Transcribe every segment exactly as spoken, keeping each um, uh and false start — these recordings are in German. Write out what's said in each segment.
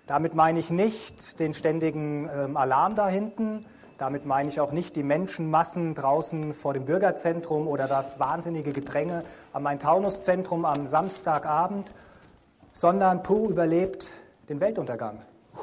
Damit meine ich nicht den ständigen ähm, Alarm da hinten, damit meine ich auch nicht die Menschenmassen draußen vor dem Bürgerzentrum oder das wahnsinnige Gedränge am Main-Taunus-Zentrum am Samstagabend, sondern Peru überlebt den Weltuntergang.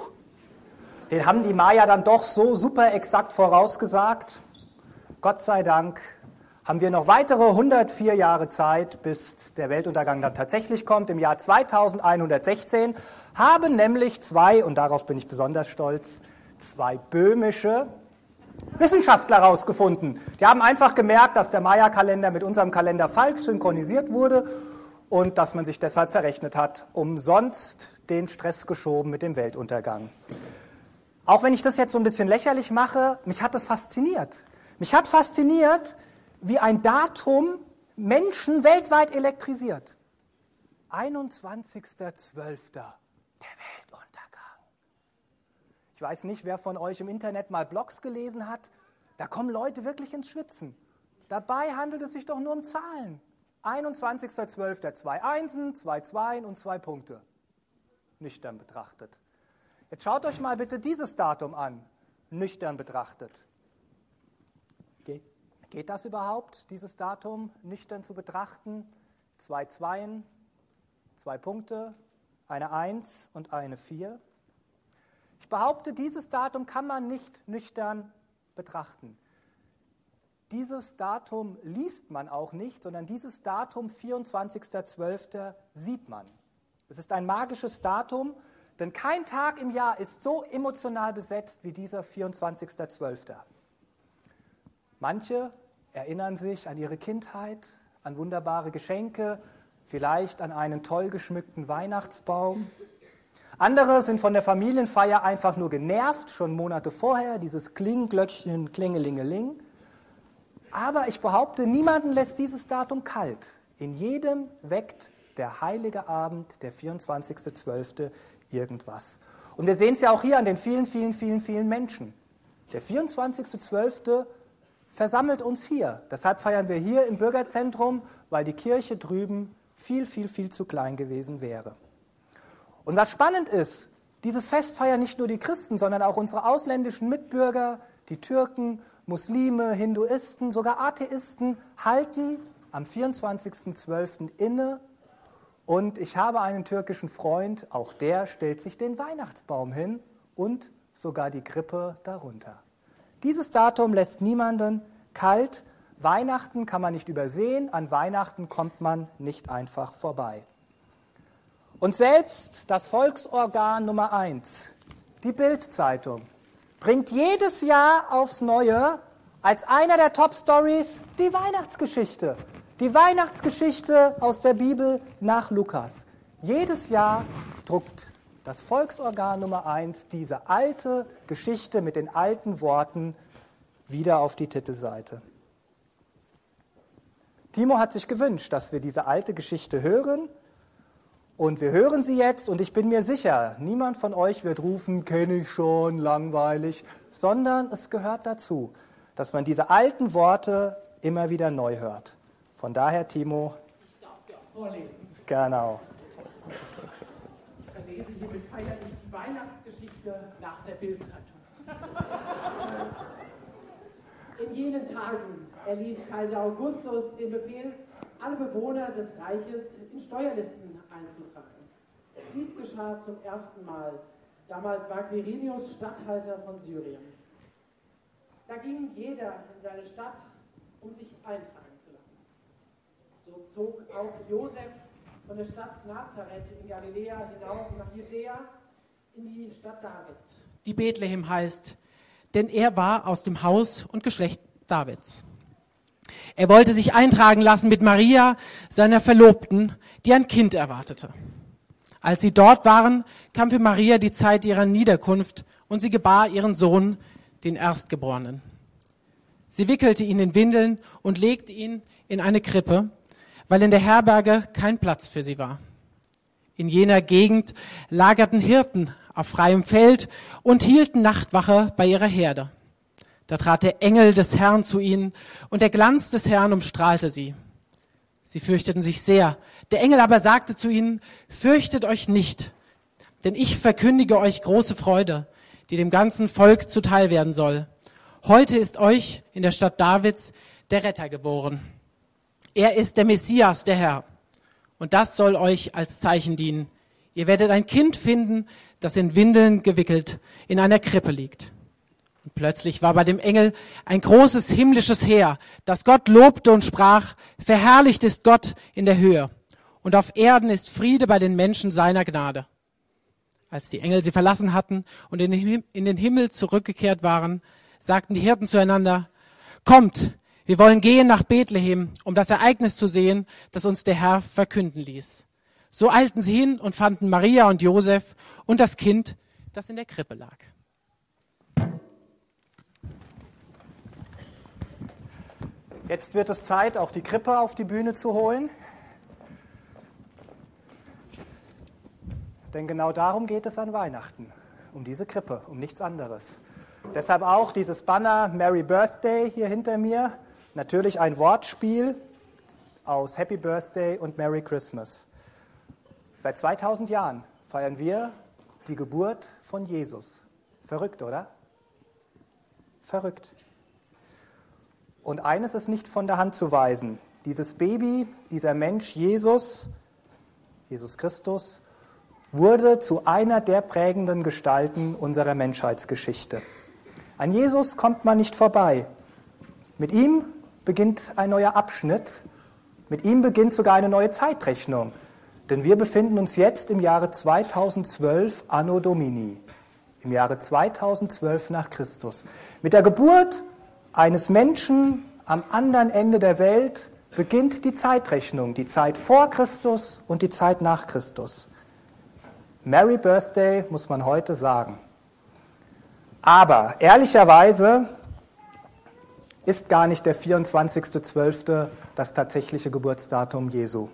Den haben die Maya dann doch so super exakt vorausgesagt. Gott sei Dank haben wir noch weitere hundertvier Jahre Zeit, bis der Weltuntergang dann tatsächlich kommt. Im Jahr zweitausendeinhundertsechzehn haben nämlich zwei, und darauf bin ich besonders stolz, zwei böhmische Wissenschaftler herausgefunden. Die haben einfach gemerkt, dass der Maya-Kalender mit unserem Kalender falsch synchronisiert wurde und dass man sich deshalb verrechnet hat, umsonst den Stress geschoben mit dem Weltuntergang. Auch wenn ich das jetzt so ein bisschen lächerlich mache, mich hat das fasziniert. Mich hat fasziniert, wie ein Datum Menschen weltweit elektrisiert. einundzwanzigster zwölfter der Weltuntergang. Ich weiß nicht, wer von euch im Internet mal Blogs gelesen hat. Da kommen Leute wirklich ins Schwitzen. Dabei handelt es sich doch nur um Zahlen. einundzwanzigster zwölfter zwei Einsen, zwei Zweien und zwei Punkte. Nüchtern betrachtet. Jetzt schaut euch mal bitte dieses Datum an, nüchtern betrachtet. Geht, geht das überhaupt, dieses Datum nüchtern zu betrachten? Zwei Zweien, zwei Punkte, eine Eins und eine Vier. Ich behaupte, dieses Datum kann man nicht nüchtern betrachten. Dieses Datum liest man auch nicht, sondern dieses Datum vierundzwanzigster zwölfter sieht man. Es ist ein magisches Datum, denn kein Tag im Jahr ist so emotional besetzt wie dieser vierundzwanzigster zwölfter Manche erinnern sich an ihre Kindheit, an wunderbare Geschenke, vielleicht an einen toll geschmückten Weihnachtsbaum. Andere sind von der Familienfeier einfach nur genervt, schon Monate vorher, dieses Klingelglöckchen, Klingelingeling. Aber ich behaupte, niemanden lässt dieses Datum kalt. In jedem weckt der heilige Abend, der vierundzwanzigster zwölfter irgendwas. Und wir sehen es ja auch hier an den vielen, vielen, vielen, vielen Menschen. Der vierundzwanzigster zwölfter versammelt uns hier. Deshalb feiern wir hier im Bürgerzentrum, weil die Kirche drüben viel, viel, viel zu klein gewesen wäre. Und was spannend ist, dieses Fest feiern nicht nur die Christen, sondern auch unsere ausländischen Mitbürger, die Türken, Muslime, Hinduisten, sogar Atheisten halten am vierundzwanzigster zwölfter inne. Und ich habe einen türkischen Freund, auch der stellt sich den Weihnachtsbaum hin und sogar die Krippe darunter. Dieses Datum lässt niemanden kalt. Weihnachten kann man nicht übersehen, an Weihnachten kommt man nicht einfach vorbei. Und selbst das Volksorgan Nummer eins, die Bild-Zeitung, bringt jedes Jahr aufs Neue als einer der Top-Stories die Weihnachtsgeschichte. Die Weihnachtsgeschichte aus der Bibel nach Lukas. Jedes Jahr druckt das Volksorgan Nummer eins diese alte Geschichte mit den alten Worten wieder auf die Titelseite. Timo hat sich gewünscht, dass wir diese alte Geschichte hören. Und wir hören sie jetzt und ich bin mir sicher, niemand von euch wird rufen, kenne ich schon, langweilig, sondern es gehört dazu, dass man diese alten Worte immer wieder neu hört. Von daher, Timo. Ich darf sie auch vorlesen. Genau. Ich verlese hiermit feierlich die Weihnachtsgeschichte nach der Bild-Zeitung. In jenen Tagen erließ Kaiser Augustus den Befehl, alle Bewohner des Reiches in Steuerlisten einzutragen. Dies geschah zum ersten Mal. Damals war Quirinius Statthalter von Syrien. Da ging jeder in seine Stadt, um sich eintragen zu lassen. So zog auch Josef von der Stadt Nazareth in Galiläa hinauf nach Judäa in die Stadt Davids, die Bethlehem heißt, denn er war aus dem Haus und Geschlecht Davids. Er wollte sich eintragen lassen mit Maria, seiner Verlobten, die ein Kind erwartete. Als sie dort waren, kam für Maria die Zeit ihrer Niederkunft und sie gebar ihren Sohn, den Erstgeborenen. Sie wickelte ihn in Windeln und legte ihn in eine Krippe, weil in der Herberge kein Platz für sie war. In jener Gegend lagerten Hirten auf freiem Feld und hielten Nachtwache bei ihrer Herde. Da trat der Engel des Herrn zu ihnen und der Glanz des Herrn umstrahlte sie. Sie fürchteten sich sehr. Der Engel aber sagte zu ihnen, fürchtet euch nicht, Denn ich verkündige euch große Freude, die dem ganzen Volk zuteil werden soll. Heute ist euch in der Stadt Davids der Retter geboren. Er ist der Messias, der Herr. Und das soll euch als Zeichen dienen. Ihr werdet ein Kind finden, das in Windeln gewickelt in einer Krippe liegt. Und plötzlich war bei dem Engel ein großes himmlisches Heer, das Gott lobte und sprach, verherrlicht ist Gott in der Höhe und auf Erden ist Friede bei den Menschen seiner Gnade. Als die Engel sie verlassen hatten und in den Himmel zurückgekehrt waren, sagten die Hirten zueinander, kommt, wir wollen gehen nach Bethlehem, um das Ereignis zu sehen, das uns der Herr verkünden ließ. So eilten sie hin und fanden Maria und Josef und das Kind, das in der Krippe lag. Jetzt wird es Zeit, auch die Krippe auf die Bühne zu holen. Denn genau darum geht es an Weihnachten, um diese Krippe, um nichts anderes. Deshalb auch dieses Banner Merry Birthday hier hinter mir. Natürlich ein Wortspiel aus Happy Birthday und Merry Christmas. Seit zweitausend Jahren feiern wir die Geburt von Jesus. Verrückt, oder? Verrückt. Und eines ist nicht von der Hand zu weisen. Dieses Baby, dieser Mensch Jesus, Jesus Christus, wurde zu einer der prägenden Gestalten unserer Menschheitsgeschichte. An Jesus kommt man nicht vorbei. Mit ihm beginnt ein neuer Abschnitt. Mit ihm beginnt sogar eine neue Zeitrechnung. Denn wir befinden uns jetzt im Jahre zweitausendzwölf Anno Domini, im Jahre zweitausendzwölf nach Christus. Mit der Geburt eines Menschen am anderen Ende der Welt beginnt die Zeitrechnung, die Zeit vor Christus und die Zeit nach Christus. Merry Birthday muss man heute sagen. Aber ehrlicherweise ist gar nicht der vierundzwanzigster zwölfte das tatsächliche Geburtsdatum Jesu.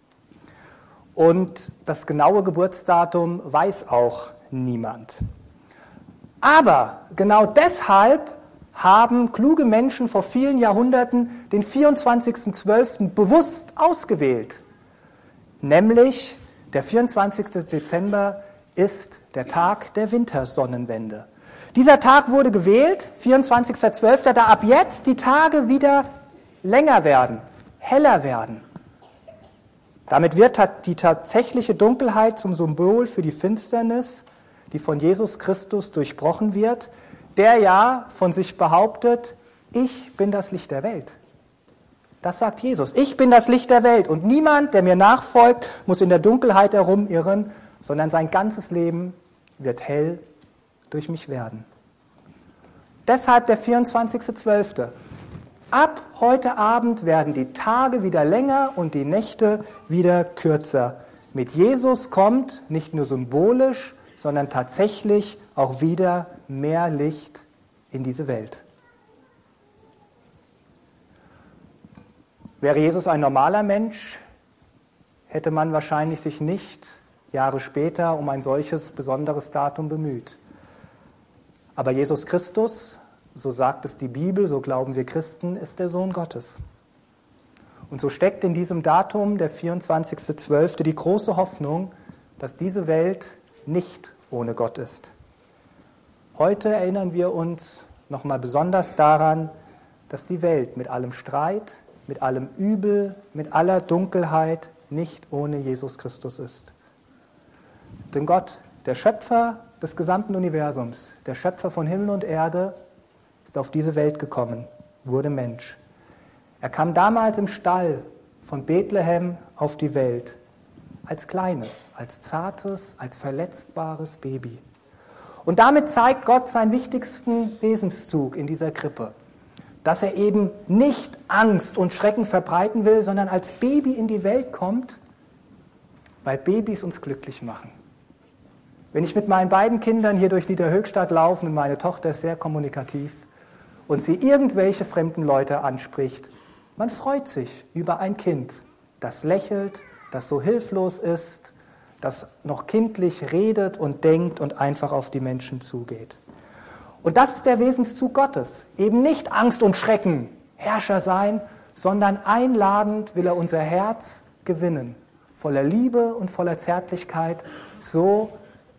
Und das genaue Geburtsdatum weiß auch niemand. Aber genau deshalb haben kluge Menschen vor vielen Jahrhunderten den vierundzwanzigster zwölfte bewusst ausgewählt. Nämlich der vierundzwanzigster Dezember ist der Tag der Wintersonnenwende. Dieser Tag wurde gewählt, vierundzwanzigster zwölfter, da ab jetzt die Tage wieder länger werden, heller werden. Damit wird die tatsächliche Dunkelheit zum Symbol für die Finsternis, die von Jesus Christus durchbrochen wird, der ja von sich behauptet, ich bin das Licht der Welt. Das sagt Jesus, ich bin das Licht der Welt und niemand, der mir nachfolgt, muss in der Dunkelheit herumirren, sondern sein ganzes Leben wird hell durch mich werden. Deshalb der vierundzwanzigster zwölfte. Ab heute Abend werden die Tage wieder länger und die Nächte wieder kürzer. Mit Jesus kommt nicht nur symbolisch, sondern tatsächlich auch wieder mehr Licht in diese Welt. Wäre Jesus ein normaler Mensch, hätte man wahrscheinlich sich nicht Jahre später um ein solches besonderes Datum bemüht. Aber Jesus Christus, so sagt es die Bibel, so glauben wir Christen, ist der Sohn Gottes. Und so steckt in diesem Datum, der vierundzwanzigster zwölfte, die große Hoffnung, dass diese Welt nicht ohne Gott ist. Heute erinnern wir uns nochmal besonders daran, dass die Welt mit allem Streit, mit allem Übel, mit aller Dunkelheit nicht ohne Jesus Christus ist. Denn Gott, der Schöpfer des gesamten Universums, der Schöpfer von Himmel und Erde, ist auf diese Welt gekommen, wurde Mensch. Er kam damals im Stall von Bethlehem auf die Welt, als kleines, als zartes, als verletzbares Baby. Und damit zeigt Gott seinen wichtigsten Wesenszug in dieser Krippe, dass er eben nicht Angst und Schrecken verbreiten will, sondern als Baby in die Welt kommt, weil Babys uns glücklich machen. Wenn ich mit meinen beiden Kindern hier durch Niederhöchstadt laufe und meine Tochter ist sehr kommunikativ und sie irgendwelche fremden Leute anspricht, man freut sich über ein Kind, das lächelt, das so hilflos ist, das noch kindlich redet und denkt und einfach auf die Menschen zugeht. Und das ist der Wesenszug Gottes. Eben nicht Angst und Schrecken, Herrscher sein, sondern einladend will er unser Herz gewinnen. Voller Liebe und voller Zärtlichkeit, so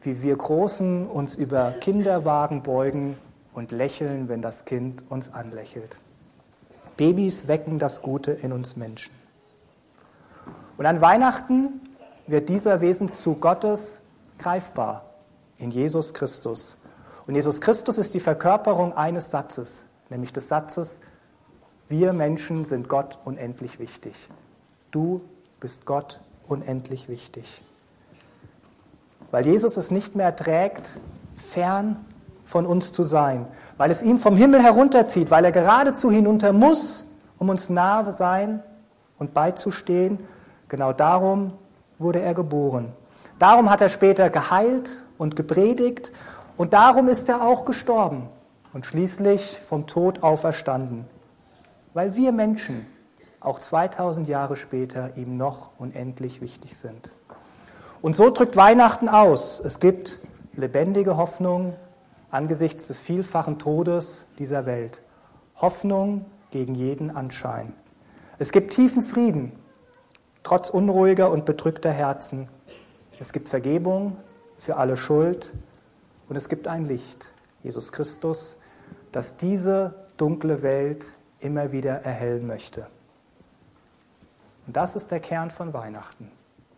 wie wir Großen uns über Kinderwagen beugen und lächeln, wenn das Kind uns anlächelt. Babys wecken das Gute in uns Menschen. Und an Weihnachten wird dieser Wesenszug Gottes greifbar in Jesus Christus. Und Jesus Christus ist die Verkörperung eines Satzes, nämlich des Satzes, wir Menschen sind Gott unendlich wichtig. Du bist Gott unendlich wichtig. Weil Jesus es nicht mehr trägt, fern von uns zu sein, weil es ihm vom Himmel herunterzieht, weil er geradezu hinunter muss, um uns nahe sein und beizustehen. Genau darum wurde er geboren. Darum hat er später geheilt und gepredigt und darum ist er auch gestorben und schließlich vom Tod auferstanden, weil wir Menschen auch zweitausend Jahre später ihm noch unendlich wichtig sind. Und so drückt Weihnachten aus. Es gibt lebendige Hoffnung angesichts des vielfachen Todes dieser Welt. Hoffnung gegen jeden Anschein. Es gibt tiefen Frieden, trotz unruhiger und bedrückter Herzen. Es gibt Vergebung für alle Schuld und es gibt ein Licht, Jesus Christus, das diese dunkle Welt immer wieder erhellen möchte. Und das ist der Kern von Weihnachten.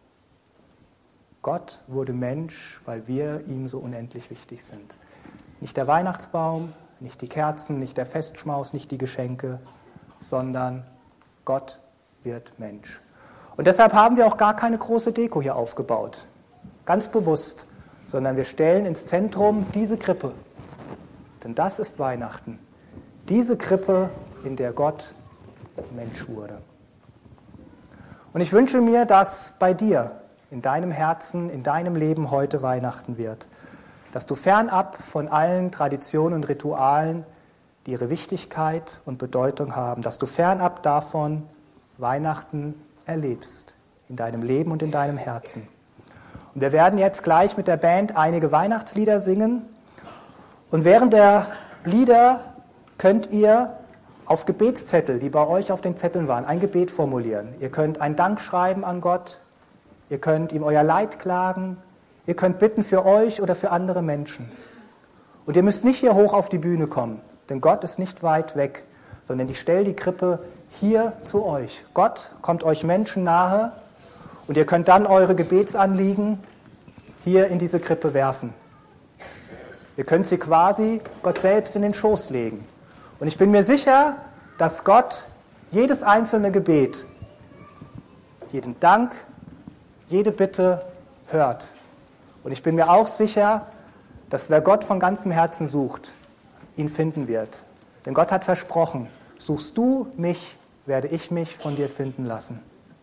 Gott wurde Mensch, weil wir ihm so unendlich wichtig sind. Nicht der Weihnachtsbaum, nicht die Kerzen, nicht der Festschmaus, nicht die Geschenke, sondern Gott wird Mensch. Und deshalb haben wir auch gar keine große Deko hier aufgebaut, ganz bewusst, sondern wir stellen ins Zentrum diese Krippe. Denn das ist Weihnachten. Diese Krippe, in der Gott Mensch wurde. Und ich wünsche mir, dass bei dir, in deinem Herzen, in deinem Leben heute Weihnachten wird. Dass du fernab von allen Traditionen und Ritualen, die ihre Wichtigkeit und Bedeutung haben, dass du fernab davon Weihnachten erlebst, in deinem Leben und in deinem Herzen. Und wir werden jetzt gleich mit der Band einige Weihnachtslieder singen. Und während der Lieder könnt ihr auf Gebetszettel, die bei euch auf den Zetteln waren, ein Gebet formulieren. Ihr könnt einen Dank schreiben an Gott. Ihr könnt ihm euer Leid klagen, ihr könnt bitten für euch oder für andere Menschen. Und ihr müsst nicht hier hoch auf die Bühne kommen, denn Gott ist nicht weit weg, sondern ich stelle die Krippe hier zu euch. Gott kommt euch Menschen nahe und ihr könnt dann eure Gebetsanliegen hier in diese Krippe werfen. Ihr könnt sie quasi Gott selbst in den Schoß legen. Und ich bin mir sicher, dass Gott jedes einzelne Gebet, jeden Dank, jede Bitte hört. Und ich bin mir auch sicher, dass wer Gott von ganzem Herzen sucht, ihn finden wird. Denn Gott hat versprochen, suchst du mich, werde ich mich von dir finden lassen.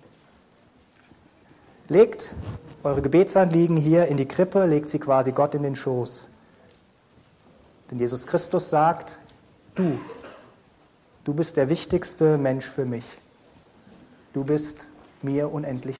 Legt eure Gebetsanliegen hier in die Krippe, legt sie quasi Gott in den Schoß. Denn Jesus Christus sagt, du, du bist der wichtigste Mensch für mich. Du bist mir unendlich